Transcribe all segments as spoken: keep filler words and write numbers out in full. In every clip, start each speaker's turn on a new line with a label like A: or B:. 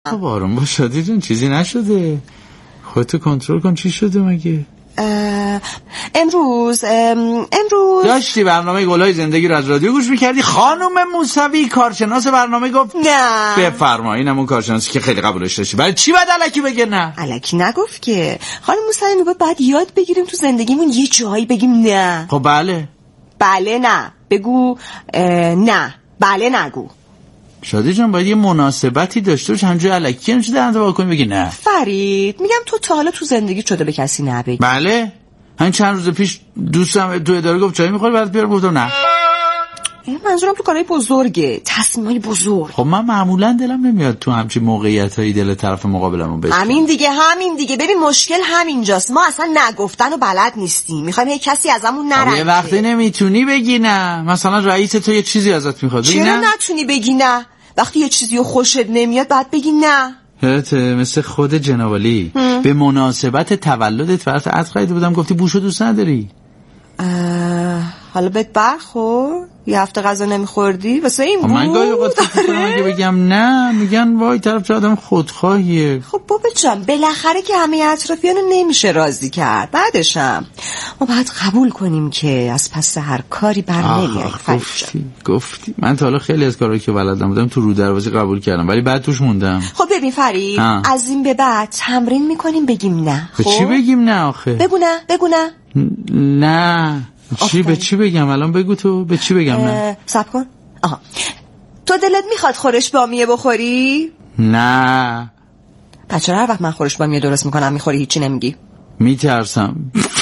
A: خب آروم باش شادی جون، چیزی نشده، خودتو کنترل کن. چی شده مگه؟
B: امروز امروز
A: داشتی برنامه گلای زندگی رو از رادیو گوش میکردی، خانم موسوی کارشناس برنامه گفت
B: نه
A: بفرما. اینم اون کارشناسی که خیلی قبولش داشتی، برای چی باید الکی بگه نه؟
B: الکی نگفت که خانم موسوی میگه باید یاد بگیریم تو زندگیمون یه جایی بگیم نه.
A: خب بله
B: بله نه بگو، نه بله نگو.
A: شادی جان باید یه مناسبتی داشته باشه، همجوری الکی نمیشه دهنت وا کنی بگی نه.
B: فرید میگم تو تا حالا تو زندگی شده به کسی نبگی؟
A: بله همین چند روز پیش دوستم تو اداره گفت چای میخوری برات بیارم، گفتم نه.
B: منظورم تو کارهای بزرگه، تصمیمای بزرگ.
A: خب من معمولا دلم نمیاد تو همچین موقعیتایی دل طرف مقابلمو بشکنم.
B: همین دیگه همین دیگه ببین مشکل همینجاست، ما اصلا نگفتن و بلد نیستیم، میخوایم یه کسی ازمون نرنجه.
A: یه وقتی نمیتونی بگی نه، مثلا رئیس تو یه چیزی ازت میخواد بگی نه.
B: چرا نتونی بگی نه؟ وقتی یه چیزی رو خوشت نمیاد باید بگی نه.
A: هته مثل خود جنابالی به مناسبت تولدت برات عطر خریده بودم، گفتی بوشو دوست نداری.
B: حالا بهت برخورد؟ یه هفته غذا نمیخوردی واسه این بود؟
A: من گاهی اوقات فکر می‌کنم اگه بگم نه میگن وای طرف چه آدم خودخواهیه.
B: خب بابا جان بالاخره که همه اطرافیانو نمیشه راضی کرد، بعدشم ما باید قبول کنیم که از پس هر کاری بر نمیاد.
A: گفتی گفتی من تا حالا خیلی از کارهایی که بلد نبودم تو رو دروازه قبول کردم ولی بعد توش موندم.
B: خب ببین فرید ها. از این به بعد تمرین میکنیم بگیم نه.
A: خب چی بگیم نه آخه؟
B: بگو نه بگو نه.
A: نه چی به چی بگم الان؟ بگو تو به چی بگم نه.
B: صبر کن. آها تو دلت میخواد خورش بامیه بخوری؟
A: نه.
B: بچه هر وقت من خورش بامیه درست میکنم میخوری هیچی نمیگی؟
A: میترسم.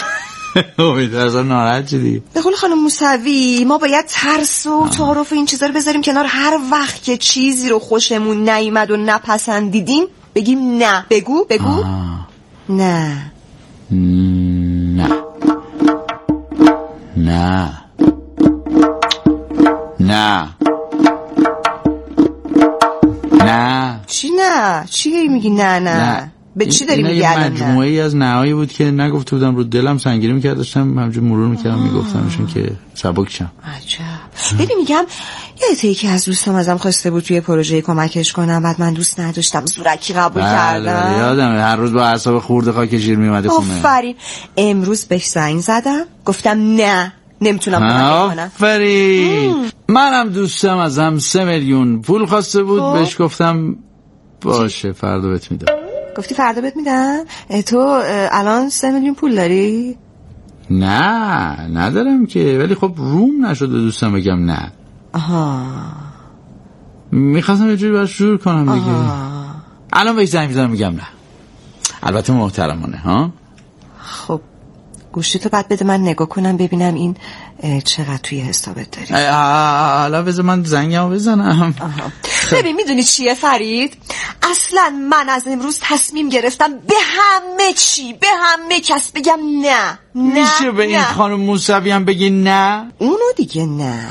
A: میترسم ناراحت شدی.
B: به قول خانم موسوی ما باید ترس و تعارف و این چیزا رو بذاریم کنار، هر وقت که چیزی رو خوشمون نیامد و نپسندیدیم بگیم نه. بگو بگو آه. نه
A: نه نه نه نه.
B: چی نه؟ چی میگی نه نه؟ نه. به چی داری میگی الان؟
A: یه مجموعه ای از نهایی بود که نگفته بودم رو دلم سنگینی میکرد، داشتم همجور مرور میکردم میگفتمشون که سبک شم.
B: عجب. ببین میگم یه یکی از دوستام ازم خواسته بود توی پروژه کمکش کنم، بعد من دوست نداشتم زورکی قبول
A: بله
B: کردم.
A: یادمه هر روز با اعصاب خورده خاک شیر میومده خونه.
B: آفرین. امروز بهش زنگ زدم گفتم نه نمیتونم کمک کنم.
A: آفرین. منم دوستم ازم سه میلیون پول خواسته بود خوب. بهش گفتم باشه فردا بهت میدم.
B: گفتی فردا بهت میدم؟ تو الان سه میلیون پول داری؟
A: نه ندارم که، ولی خب روم نشد دوستم بگم نه.
B: آها
A: میخواستم یه جوری باش جور کنم دیگه. الان بهش زنگ میزنم میگم نه، البته محترمانه ها.
B: خب گوشی تو بعد بده من نگاه کنم ببینم این چقدر توی حسابت داری.
A: حالا بذار من زنگمو بزنم.
B: ببین میدونی چیه فرید، اصلا من از امروز تصمیم گرفتم به همه چی به همه کس بگم نه. نه
A: میشه به این خانم موسوی هم بگی نه؟
B: اونو دیگه نه.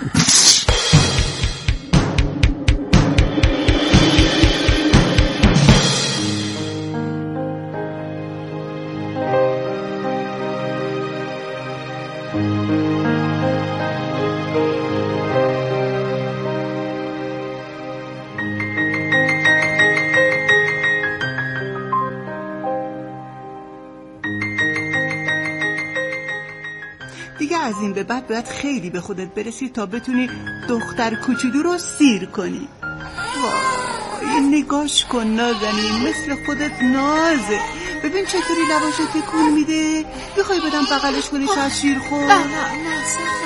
C: دیگه از این به بعد باید خیلی به خودت برسی تا بتونی دختر کوچولو رو سیر کنی. وای نگاش کن نازنین، مثل خودت نازه. ببین چطوری لباشو تکون میده. بخوای بدم بغلش کنی شاید شیر خور.
D: نه نه نه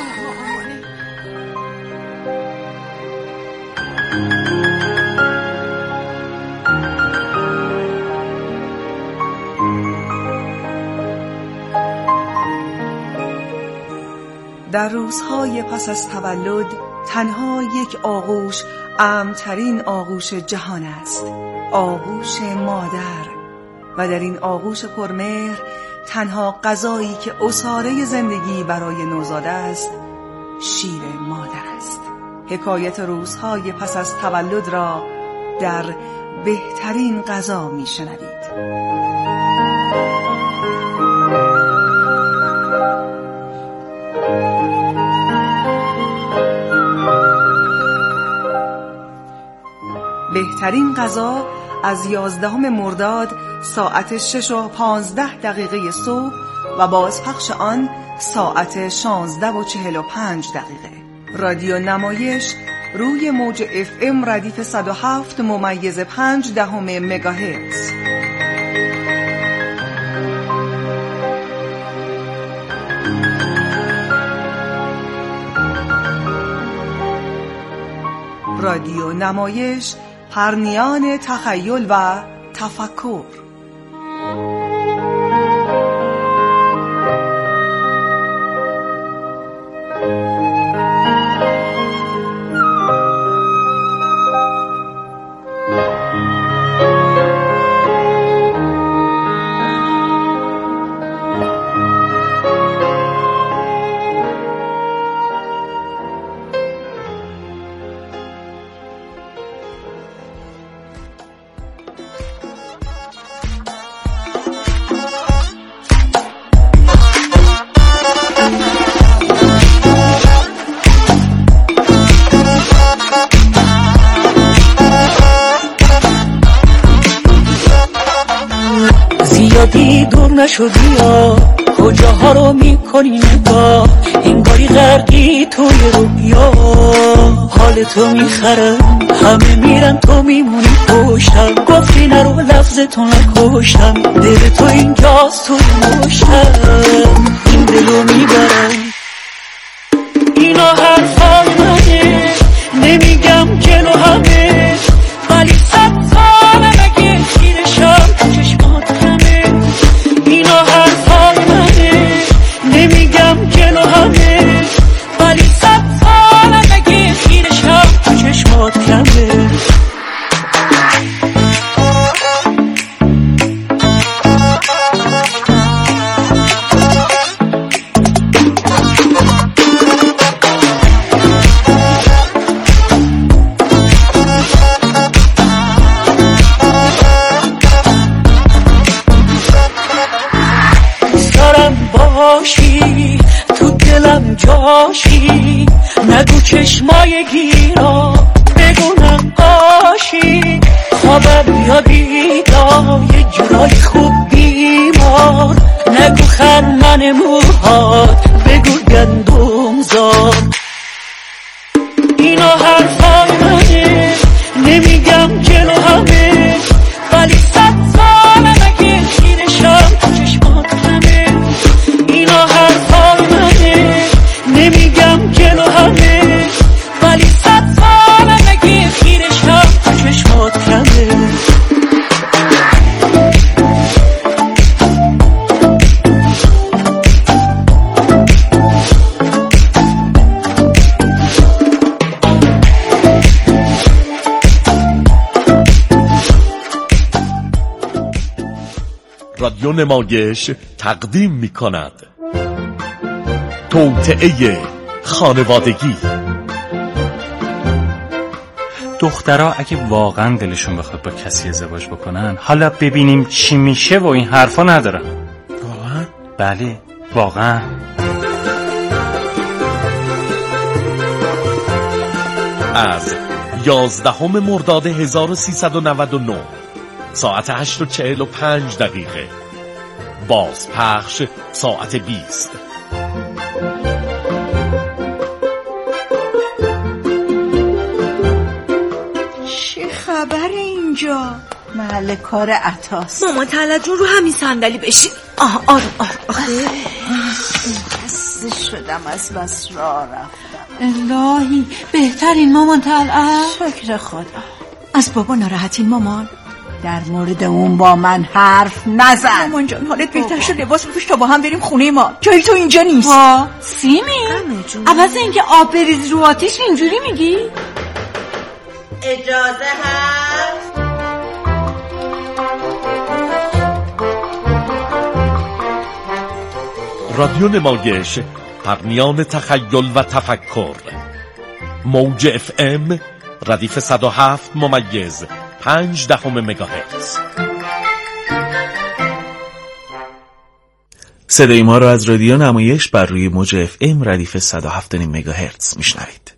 E: در روزهای پس از تولد تنها یک آغوش امن‌ترین آغوش جهان است، آغوش مادر. و در این آغوش پرمهر تنها غذایی که عصاره زندگی برای نوزاد است شیر مادر است. حکایت روزهای پس از تولد را در بهترین غذا میشنوید. بهترین غذا از یازدهم مرداد ساعت شش و پانزده دقیقه صبح و بازپخش آن ساعت شانزده و چهل و پنج دقیقه. رادیو نمایش روی موج اف ام ردیف صد و هفت ممیز پنج دهم مگاهرتز. رادیو نمایش، پرنیان تخیل و تفکر.
D: زیادی دور نشدی یا کجاها رو میکنی نگاه، انگاری غرقی توی رویا. حال تو میخرم همه میرن تو میمونی پشتم، گفتی نرو لفظتو نکشتم، دل تو اینجاست توی مشتم، این دلو میبرم. اینا حرفای منه نمیگم جلو همه، ولی صد سال مگه خیرشم تو چشمات همه. اینا حرفای منه نمیگم جلو همه، ولی صد سال مگه خیرشم تو چشمات کمه. باشی تو دلم جاشی، نگو چشمای گیرا بگو نقاشی، خوابم یا بیدای جورای خوب بیمار، نگو خرمن موهات بگو گندم زار. اینا حرفای منه نمیگم جلو همه، ولی صد سال مگه خیرشم تو چشمات همه. اینا حرفای منه نمیگم جلو همه، ولی صد سال مگه خیرشم تو چشمات کمه.
F: رادیو نمایش تقدیم می کند توطئه خانوادگی.
G: دخترها اگه واقعا دلشون بخواد با کسی ازدواج بکنن، حالا ببینیم چی میشه و این حرفا ندارن.
F: واقعا؟
G: بله واقعا.
F: از یازدهم مرداد هزار و سیصد و نود و نه ساعت هشت و چهل و پنج دقیقه، بازپخش ساعت بیست.
C: چه خبر اینجا؟ محل کار عطاست.
B: مامان طلعت جون رو همین صندلی بشین.
C: آه آره آره آره خسته شدم از بس راه رفتم.
H: الهی بهترین مامان طلعت.
C: شکر خدا. از بابا ناراحتین مامان؟ در مورد اون با من حرف نزن.
H: مامان جان حالت بهتر شد، لباس بپوش تا با هم بریم خونه ما، جایی تو اینجا نیست. وا سیمی عوض اینکه آب بریز رو آتیش اینجوری میگی؟
I: اجازه هست؟
F: رادیو نمایش، پرنیان تخیل و تفکر. موج اف ام ردیف صد و هفت ممیز پنج دهم مگاهرتز.
J: صدای ما را از رادیو نمایش بر روی موج اف ام ردیف صد و هفت مگاهرتز میشنوید.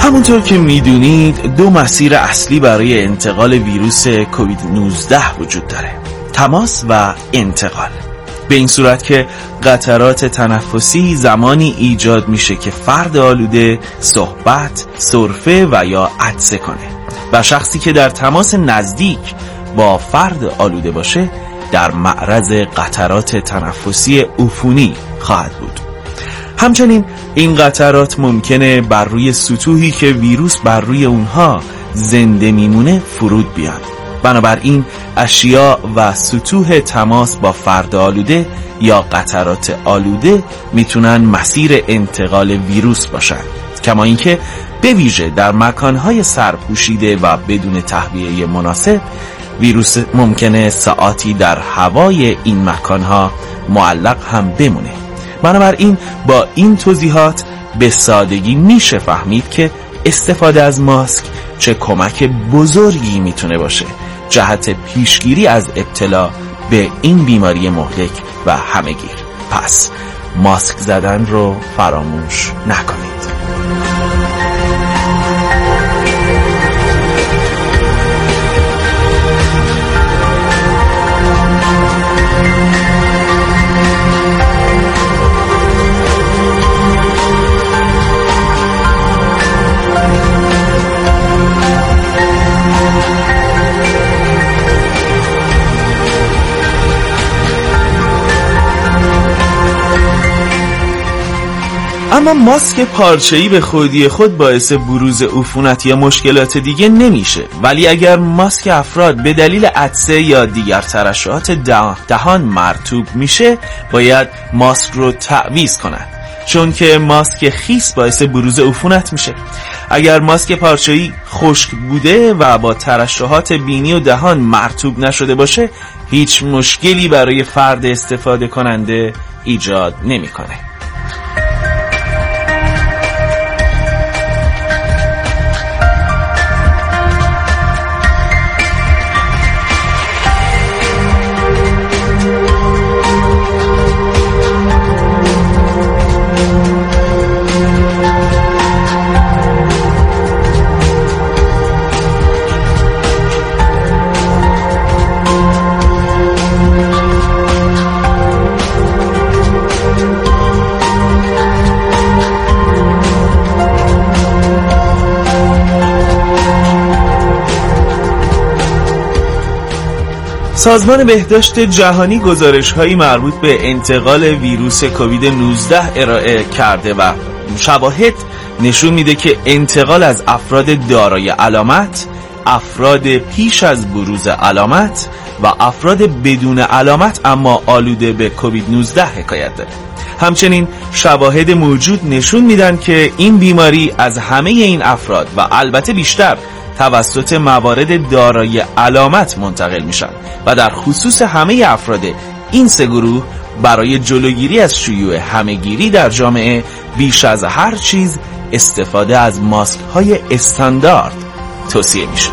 J: همونطور که میدونید دو مسیر اصلی برای انتقال ویروس کووید نوزده وجود داره: تماس و انتقال. به این صورت که قطرات تنفسی زمانی ایجاد میشه که فرد آلوده صحبت، سرفه و یا عطسه کنه و شخصی که در تماس نزدیک با فرد آلوده باشه در معرض قطرات تنفسی عفونی خواهد بود. همچنین این قطرات ممکنه بر روی سطوحی که ویروس بر روی اونها زنده میمونه فرود بیان. بنابراین اشیاء و سطوح تماس با فرد آلوده یا قطرات آلوده میتونن مسیر انتقال ویروس باشن، کما اینکه به ویژه در مکانهای سرپوشیده و بدون تهویه مناسب ویروس ممکنه ساعاتی در هوای این مکانها معلق هم بمونه. بنابراین با این توضیحات به سادگی میشه فهمید که استفاده از ماسک چه کمک بزرگی میتونه باشه جهت پیشگیری از ابتلا به این بیماری مهلک و همه‌گیر. پس ماسک زدن رو فراموش نکنید. اما ماسک پارچه‌ای به خودی خود باعث بروز عفونت یا مشکلات دیگه نمیشه، ولی اگر ماسک افراد به دلیل عطسه یا دیگر ترشحات دهان مرطوب میشه باید ماسک رو تعویض کنند، چون که ماسک خیس باعث بروز عفونت میشه. اگر ماسک پارچه‌ای خشک بوده و با ترشحات بینی و دهان مرطوب نشده باشه هیچ مشکلی برای فرد استفاده کننده ایجاد نمیکنه. سازمان بهداشت جهانی گزارش‌هایی مربوط به انتقال ویروس کووید نوزده ارائه کرده و شواهد نشون میده که انتقال از افراد دارای علامت، افراد پیش از بروز علامت و افراد بدون علامت اما آلوده به کووید نوزده حکایت داره. همچنین شواهد موجود نشون میدن که این بیماری از همه این افراد و البته بیشتر توسط موارد دارای علامت منتقل میشن و در خصوص همه افراد این سه گروه برای جلوگیری از شیوع همهگیری در جامعه بیش از هر چیز استفاده از ماسک های استاندارد توصیه میشه.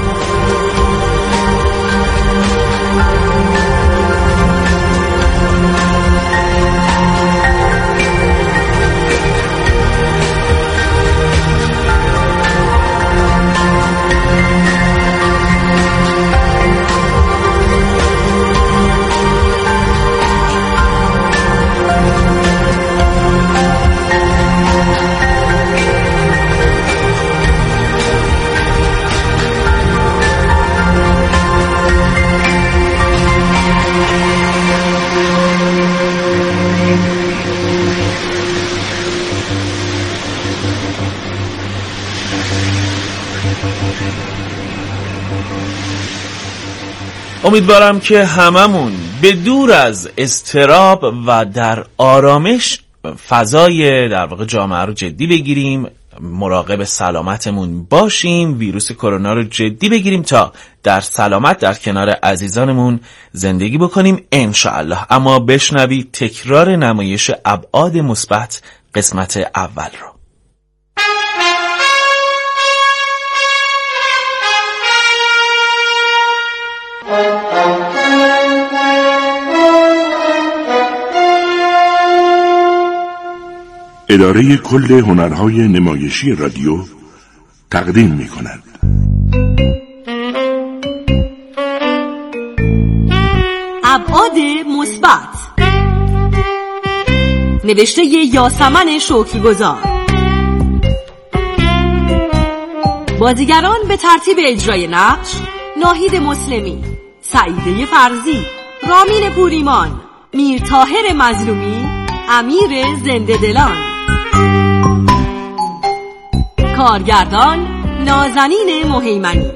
J: امیدوارم که هممون به دور از اضطراب و در آرامش فضای در واقع جامعه رو جدی بگیریم، مراقب سلامتمون باشیم، ویروس کرونا رو جدی بگیریم تا در سلامت در کنار عزیزانمون زندگی بکنیم انشاءالله. اما بشنوید تکرار نمایش ابعاد مثبت قسمت اول رو.
I: اداره کل هنرهای نمایشی رادیو تقدیم می کند.
K: ابعاد مثبت، نوشته یاسمن شکرگزار. بازیگران به ترتیب اجرای نقش: ناهید مسلمی، سعیده فرزی، رامین پوریمان، میر طاهر مظلومی، امیر زنده دلان. کارگردان: نازنین مهیمنی.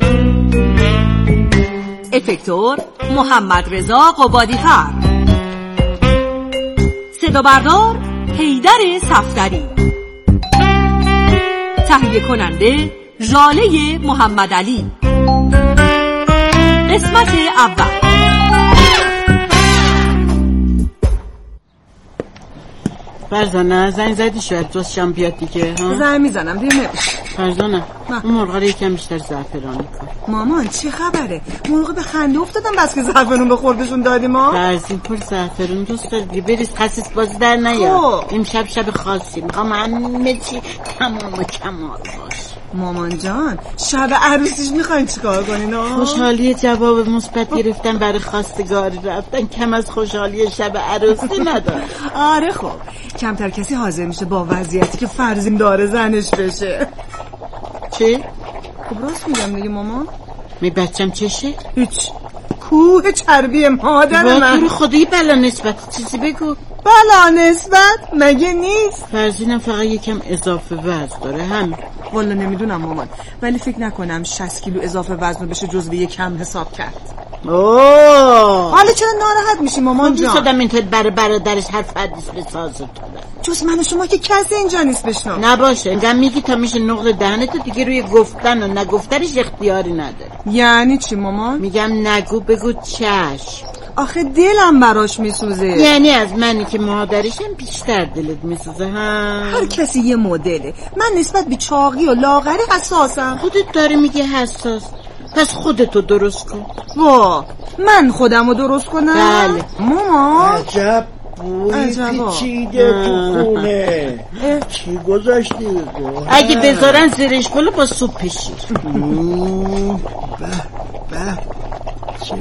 K: افکتور: محمد رضا قبادی‌فر. صدا بردار: حیدر صفدری. تهیه کننده: ژاله محمد علی. قسمت اول.
L: فرزانه زنگ زدی شاید دوست شام بیاد دیگه؟
E: زنگ میزنم دیر نمیشه.
L: فرزانه اون مرغا رو یکم بیشتر زعفرانی کن.
E: مامان چه خبره؟ مرغا به خنده افتادن بس که زعفرون به خوردشون دادیم ما.
L: فرزین پر زعفرون دوست داری بریز خسیس بازی در نیا. امشب شب خاصی میخوام همه چی تمام و کمال باشه.
E: مامان جان شب عروسیش میخواین چیکار کنین؟
L: خوشحالی جواب مثبت گرفتن برای خواستگاری رفتن کم از خوشحالی شب عروسی نداره.
E: آره خب کمتر کسی حاضر میشه با وضعیتی که فرزیم داره زنش بشه.
L: چی؟
E: خب راست میگم دیگه مامان.
L: می بچم چشه؟
E: هیچ. کوه چربی مادر من.
L: تو رو خدایی بلا نسبت چیزی بگو.
E: بلا نسبت مگه نیست؟
L: فرزینم فقط یکم اضافه وزن داره هم.
E: والا نمیدونم مامان ولی فکر نکنم شصت کیلو اضافه وزن بشه جزو یک کم حساب کرد.
L: اوه
E: حالا چرا ناراحت میشی مامان جان؟
L: خودم اینطور برای برادرش حرف حدیث بسازه.
E: جز من و شما که کسی اینجا نیست بشنم.
L: نباشه اینجا میگی تا میشه نقل دهنتو دیگه روی گفتن و نگفتنش اختیاری نداره.
E: یعنی چی مامان؟
L: میگم نگو بگو چشم.
E: آخه دلم براش میسوزه.
L: یعنی از منی که مادرشم بیشتر دلت میسوزه ها؟
E: هر کسی یه مدله. من نسبت به چاقی و لاغری حساسم.
L: خودت داری میگه حساس پس خودتو درست کن.
E: وا من خودمو درست کنم؟
L: بله
E: مامان
M: عجب بوی پیچیده تو خونه. چی گذاشتی؟
L: اگه بذارن زیرش بلو با سوپ پشیر.
M: به به چه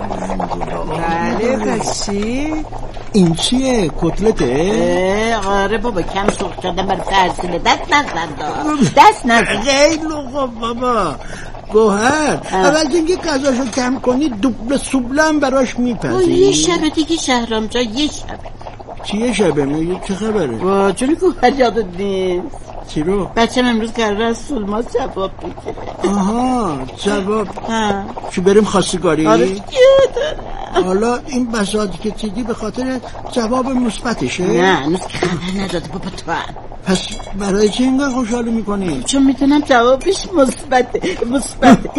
E: بله پس چی؟
M: این چیه؟ کتلته؟
L: آره بابا کم سرخ کردم برای فرزینه. دست نزن دست نزن.
M: خیلی خوب بابا گوهر اول اینکه غذاشو کم کنی دوبله سوبلم براش میپزی.
L: یه شب دیگه شهرام جا یه شب.
M: چیه شبه میگی چه خبره؟
L: وا جونی گوهر یادت نیست
M: چی رو؟
L: بچه‌م امروز قراره از سلما جواب بگیره.
M: آها جواب
L: ها
M: چی بریم خواستگاری؟
L: آره دیگه
M: حالا این بساطی که چیدی به خاطر جواب مثبتشه؟
L: نه هنوز که خبر نداده بابا تو هم.
M: پس برای چه اینقدر خوشحالی میکنی؟
L: چون میدونم جوابش مثبته. مثبته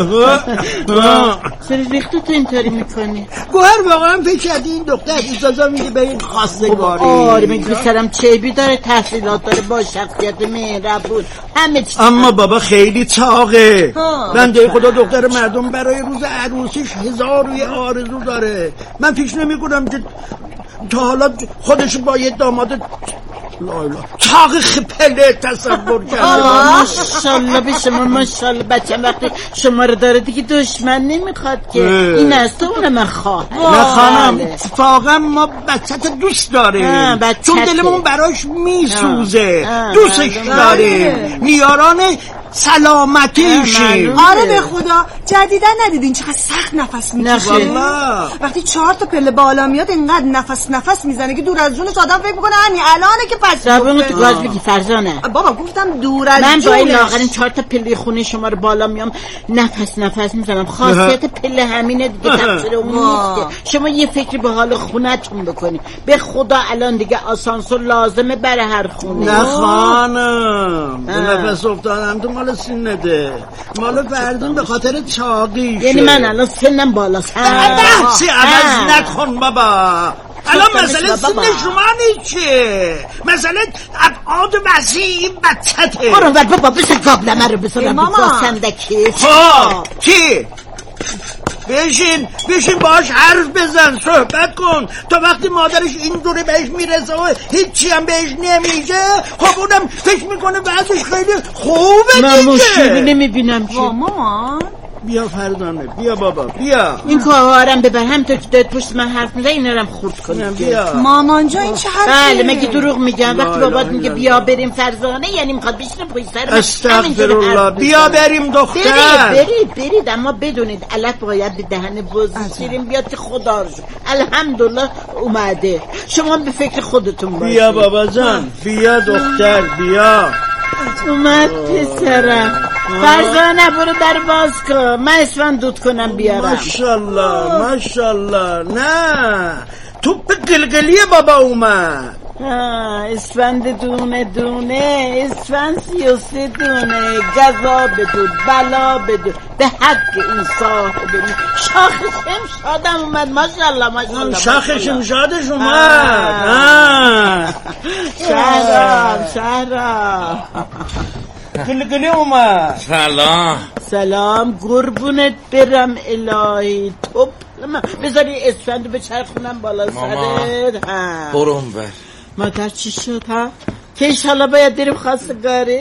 L: سر ریختو تو اینطوری میکنی؟
M: گوهر واقعا فکر کردی این دختر اجازه میده بریم خواستگاری؟
L: آره میگه پسرم چیبی داره تحصیلات داره با شخصیت مهربون همه چیز.
M: اما بابا خیلی چاقه. بنده خدا دختر مردم برای روز عروسیش هزار و یه آرزو داره. من پیش نمیکنم که تا حالا خودش با یه داماد لالا چاق خپله تصور کرده.
L: ماشالله به شما ماشالله. بچم وقتی شما رو داره دیگه دشمن نمیخواد که. این از تو اونه من خواه.
M: نه خانم اتفاقا ما بچت دوست داره چون دلمون براش میسوزه. دوستش داره میاران سلامتیشی.
E: آره به خدا جدیدن ندیدین چقدر سخت نفس میکشه؟ وقتی چهار تا پله بالا میاد اینقدر نفس نفس میزنه که دور از جونش آدم فکر میکنه همین الانه که پس
L: زبونو تو گاز بگی فرزانه.
E: بابا گفتم دور از
L: من
E: جونش.
L: من با این لاغرین چهار تا پله خونه شما رو بالا میام نفس نفس میزنم. خاصیت پله همینه دیگه تقصیر اون نیست. شما یه فکری به حال خونه‌تون بکنی. به خدا الان دیگه آسانسور لازمه برای هر خونه.
M: نه خانم به نفس افتادم تو مال سنته مال فردون به خاطر چاقیشه.
L: یعنی من الان سنم بالاست.
M: بحثی عوض نکن بابا. الان مسئله سن شما نیست چه مسئله ابعاد وسیع این بچته.
L: برو بابا بسه قابلمه رو بسرم با سندکی.
M: ها کی بشین بشین باش حرف بزن، صحبت کن. تا وقتی مادرش این دوره بهش میرسه و هیچی هم بهش نمیشه، خب اونم فکر میکنه وضعش خیلی خوبه دیگه.
L: من مشکلی نمیبینم که.
B: مامان
M: بیا فرزانه، بیا بابا بیا.
L: این کارم ببر، هم تو که داد پشت من حرف میزنی اینا رم خورد کنیم.
M: بیا
B: مامان جا این چه حرفیه؟
L: بله مگه دروغ میگم؟ وقتی بابات میگه بیا بریم فرزانه یعنی میخواد بشینه پشت سر من.
M: استغفرالله. بیا بریم دختر.
L: برید برید برید، اما بدونید علت باید به دهن بز شیرین بیاد که خدا رو الحمدلله اومده. شما به فکر خودتون باشید.
M: بیا بابا جان، بیا دختر بیا.
L: اومد پسرم. فرزانه برو در باز کن، من اسفند دود کنم بیارم.
M: ماشالله ماشالله. نه توپ گلگلی بابا اومد.
L: اسفند دونه دونه، اسفند سی و سه دونه، گزا بدود بلا بدود به حق این صاحب شاخ شمشادم اومد. ماشالله ماشالله.
M: شاخ شمشادش اومد.
L: شهرام شهرام
M: گلگلی اومد.
A: سلام
L: سلام قربونت برم الهی. توپ بذاری اسفند به چرخونم بالا سرت.
A: برون بر
L: مادر چی شد ها؟ که ایشالله باید بریم خواستگاری.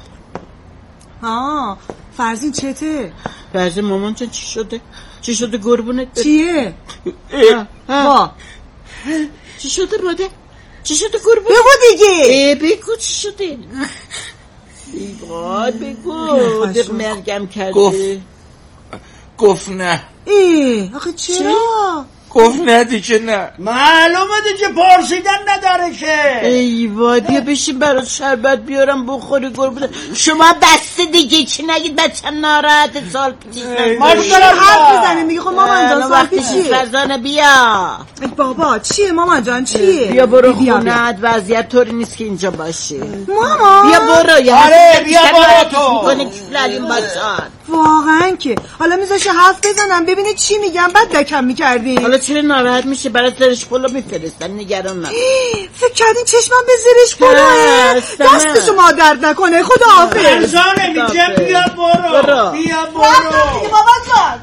E: ها فرزین چته؟
L: فرزین مامان جان چی شده؟ چی شده قربونت؟
E: چیه؟
L: ها چی شده مادر؟ چی شده قربونت؟
B: بگو دیگه.
L: ای بگو چی شده؟ ای وای بگو. دیگه مرگم کرده.
A: گفت گفت نه.
E: ای آخه چرا؟
A: گفت نه دیگه نه.
M: معلومه دیگه پرسیدن نداره که.
L: ای وای بیا بشین برات شربت بیارم بخوری قربونت. شما بسته دیگه چی نگید، بچم ناراحت سال پیش.
E: ما دارم حرف بزنیم میگه. خب مامان جان سال پیشی
L: فرزانه بیا.
E: ای بابا چیه مامان جان چیه؟
L: بیا برو خونت، وضعیت طوری نیست که اینجا باشی.
E: مامان
L: بیا برو.
M: آره بیا برو تو.
L: میکنه کفلالیم باشن.
E: واقعا که حالا میذاشه حرف بزنم ببینه چی میگم بعد دکم میکردی.
L: حالا چرا ناراحت میشه؟ برای زرش پلو میفرستن، نگران نباش.
E: فکر کردین چشمم به زرش پلوه؟ دستشو ما درد نکنه. خدا حافظ.
M: فرزانه میگم بیا برو.
L: برو.
M: بیا برو.
E: بابا جان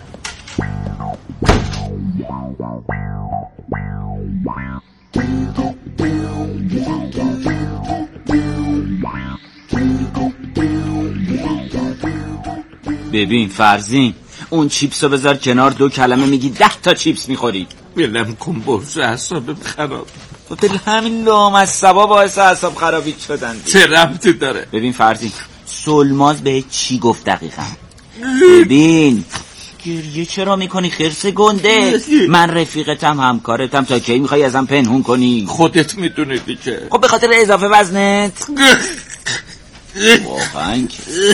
I: ببین فرزین، اون چیپسو بذار کنار، دو کلمه میگی ده تا چیپس میخوری.
A: بلم کن برزه اعصابم خراب.
I: دل همین لامصبا باعث اعصاب خرابی شدن.
A: چه ربطی داره؟
I: ببین فرزین، سلماز به چی گفت دقیقا؟ ببین گریه چرا میکنی خرس گنده؟ من رفیقتم همکارتم، تا کی میخوای ازم پنهون کنی؟
A: خودت میدونی دیگه.
I: خب به خاطر اضافه وزنت. واقعا که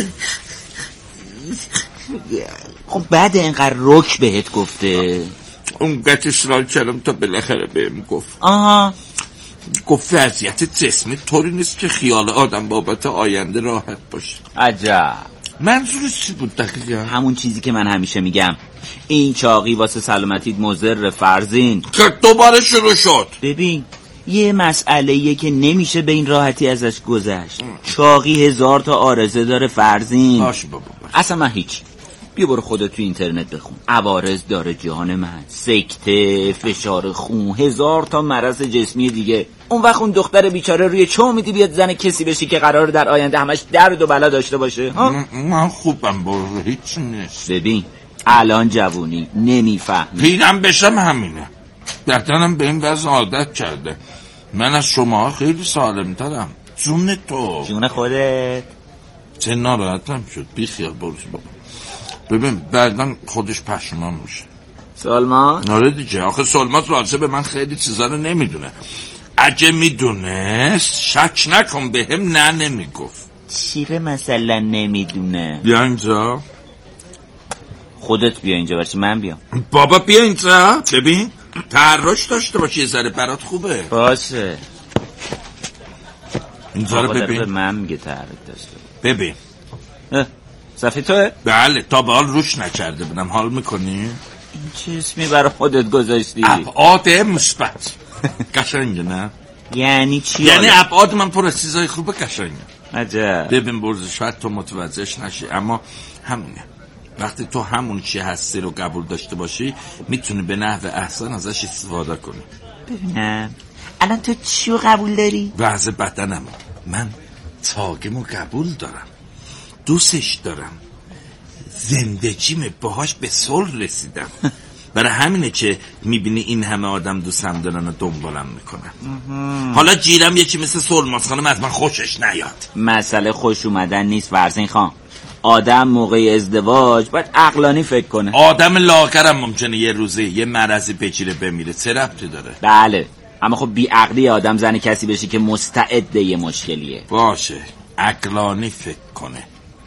I: خب بعد اینقدر رک بهت گفته؟
A: اون گتش را کردم تا بالاخره بهم گفت.
I: آها
A: گفت وضعیت جسمی طوری نیست که خیال آدم بابت آینده راحت باشه.
I: عجب.
A: منظورش چی بود دقیقا؟
I: همون چیزی که من همیشه میگم، این چاقی واسه سلامتیت مضر فرزین.
A: که دوباره شروع شد.
I: ببین یه مسئله‌ایه که نمیشه به این راحتی ازش گذشت. چاقی هزار تا عارضه داره فرزین.
A: باشه بابا باشه.
I: اصلا من هیچ. بیا برو خودت تو اینترنت بخون. عوارض داره جهان من، سکته، فشار خون، هزار تا مرض جسمی دیگه. اون وقت اون دختر بیچاره روی چه امیدی بیاد زن کسی بشی که قراره در آینده همش درد و بلا داشته باشه؟ ها؟
A: من خوبم برو، هیچ نیست.
I: ببین الان جوونی نمیفهمی.
A: پیرم بشم همینه. بدنم به این وضع عادت کرده. من از شما خیلی سالمترم. جون تو.
I: جون خودت.
A: چه ناراحتم شد. بی خیال برو بابا. ببین بعدن خودش پشمان میشه.
I: سلمان؟
A: آره دیگه. آخه سلمان راجع به من خیلی چیزا رو نمیدونه. اگه میدونست شک نکن به هم نه نمیگفت.
I: چیره مثلا نمیدونه؟
A: بیا اینجا.
I: خودت بیا اینجا برچه من بیام.
A: بابا بیا اینجا. ببین تحرش داشته باشی یه ذره برات خوبه.
I: باشه.
A: اینجا رو ببین.
I: من میگه تحرک داشته.
A: ببین
I: صفحه توه؟
A: بله تا به حال روش نکرده بودم. حال میکنی؟
I: این چه اسمی برای خودت گذاشتی؟
A: ابعاد مثبت. قشنگه نه؟
I: یعنی چی؟
A: یعنی ابعاد من پر از چیزای خوبه قشنگه.
I: عجب.
A: ببین برزه شاید تو متوجهش نشی اما همینه. وقتی تو همون چی هستی رو قبول داشته باشی میتونی به نحو احسن ازش استفاده کنی.
I: ببینم الان تو چی رو قبول داری؟
A: وضع بدنم. من تاگمو قبول دارم، دوستش دارم، زندگیم باهاش به صلح رسیدم. برای همینه که میبینی این همه آدم دوستم دارن و دنبالم میکنن. حالا جیرم یه چی مثل سلماس خانم از من خوشش نیاد.
I: مسئله خوش اومدن نیست فرزین خان. آدم موقع ازدواج باید عقلانی فکر کنه.
A: آدم لاغرم ممکنه یه روزی یه مرضی بگیره بمیره، چه ربطی داره؟
I: بله، اما خب بی عقلی آدم زن کسی بشه که مستعد یه مشکلیه.
A: باشه، عقلانی فکر کنه.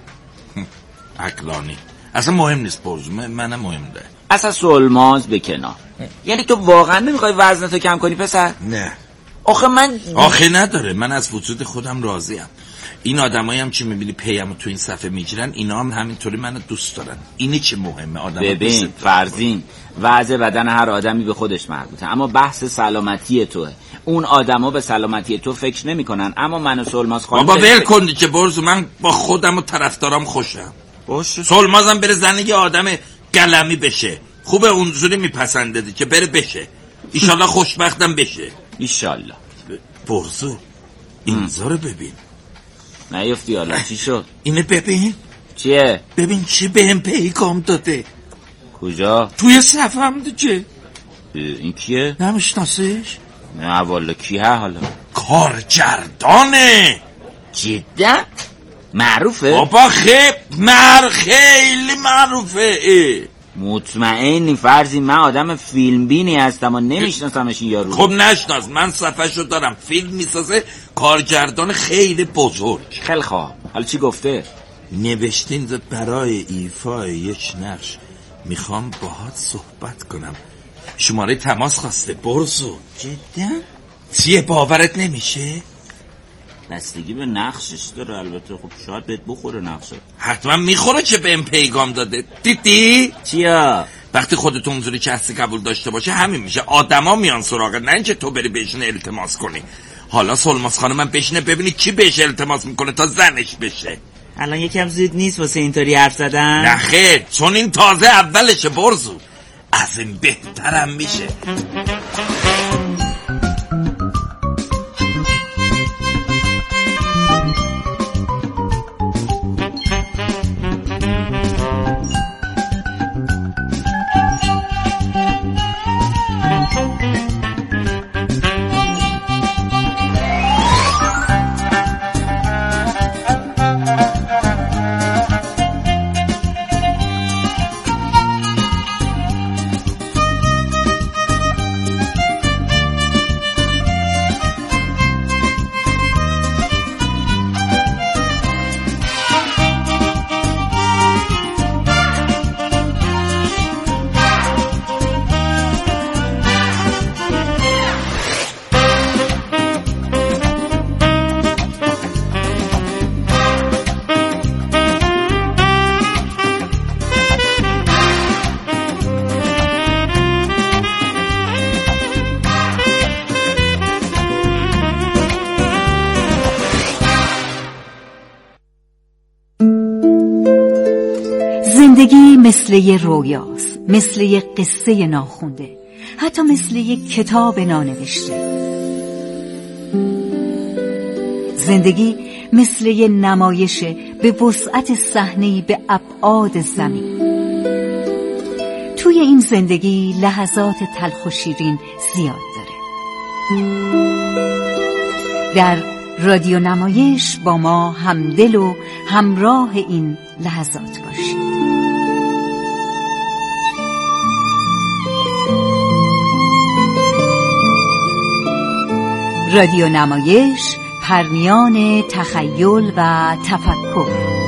A: عقلانی اصلا مهم نیست، برزو منم مهم ده.
I: اصلا سلماز به کنار. یعنی تو واقعا نمیخوای وزنتو کم کنی پسر؟
A: نه.
I: آخه من
A: آخه نداره، من از وجود خودم راضیم. این آدمایی هم که میبینی پیامو تو این صفحه میگیرن، اینا هم همینطوری منو دوست دارن. اینی که مهمه. آدم
I: ببین فرزین، وضع بدن هر آدمی به خودش مربوطه، اما بحث سلامتی توه. اون آدما به سلامتی تو فکر نمیکنن، اما من و سلماز خانم
A: بابا ول کن که برزو، من با خودم و طرفدارام خوشم. باشه سلمازم بره زنه یه آدم قلمی بشه، خوبه، اونجوری میپسنده که بره بشه. ایشالله خوشبختم بشه.
I: ایشالله.
A: برزو اینجا رو ببین.
I: نیفتی حالا چی شد؟
A: اینه ببین.
I: چیه؟
A: ببین چی بهم پیغام داده.
I: کجا؟
A: توی صفحه هم دیگه.
I: این کیه؟
A: نمیشناسیش؟
I: نه والا کیه حالا؟
A: کارگردانه.
I: جدا؟ معروفه؟
A: بابا خیلی مر خیلی معروفه. اه.
I: مطمئنی فرضی من آدم فیلم بینی هستم و نمیشناسمش این یارو؟
A: خب نشناس، من صفحه‌شو دارم. فیلم میسازه، کارگردان خیلی بزرگ.
I: خیلی خواه. حالا چی گفته؟
A: نوشتین برای ایفای یک نقش میخوام باهات صحبت کنم. شماره تماس خواسته. برزو
I: جدا؟
A: چیه باورت نمیشه؟
I: بستگی به نقشش داره البته. خب شاید بهت بخوره نقشه.
A: حتما میخوره که بهم پیغام داده. دیدی؟
I: چیا؟
A: وقتی خودتون اونجوری که هستی قبول داشته باشه همین میشه. آدما میان سراغت، نه اینکه تو بری بهشون التماس کنی. حالا سلماس خانم من بشینه ببینی کی بهش التماس میکنه تا زنش بشه.
I: الان یکم زود نیست واسه اینطوری حرف زدن؟
A: نه خیر، چون این تازه اولشه برزو. از این بهترم میشه.
H: زندگی مثل یه رویاست، مثل یه قصه ناخونده، حتی مثل یه کتاب نانوشته. زندگی مثل یه نمایش به وسعت صحنه‌ای به ابعاد زمین. توی این زندگی لحظات تلخ و شیرین زیاد داره. در رادیو نمایش با ما همدل و همراه این لحظات باشید. رادیو نمایش، پرمیان تخیل و تفکر.